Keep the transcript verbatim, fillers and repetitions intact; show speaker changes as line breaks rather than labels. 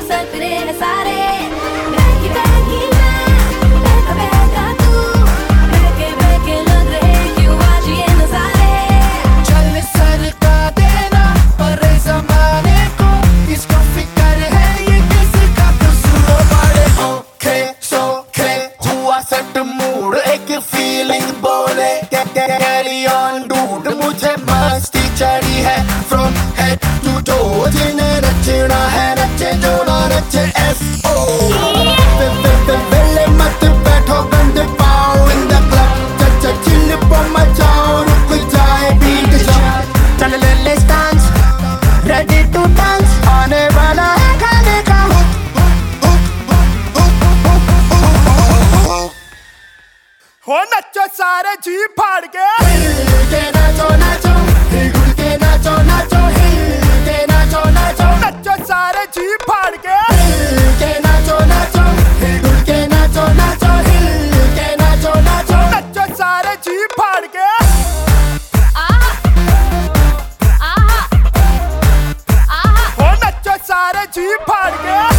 सपने हैं सारे। बहकी बहकी मैं, बहका बहका तू, बहके बहके लग रहे क्यों आज ये नजारे।
चल सरका देना पर जमाने को, इसको फिक्र है ये किसका कसूर। बड़े ओखे सोखे हुआ सेट मूड, एक फीलिंग बोले कैरी ऑन डूड। मुझे मस्ती चढ़ी है फ्रॉम हेड टू टो, जिन्हें नचना है नचे जो ना नचे एस ओ। वेले मत बैठो गंदे पाओ इन द क्लब, चचा चिल पर मचाओ रुक जाए बीट जाओ। चल ले ले डांस रेडी टू डांस, आने वाला है खाने का
हो नचो सारे जी फाड़ के।
हिल के नाचो नाचो, हिल गुल के नाचो नाचो, हिल के नाचो नाचो।
नचो सारे जी फाड़ के।
हिल के नाचो नाचो, हिल गुल के नाचो नाचो, हिल के नाचो नाचो।
नचो सारे जी फाड़ के।
आहा आहा आहा
हो नचो सारे जी फाड़ के।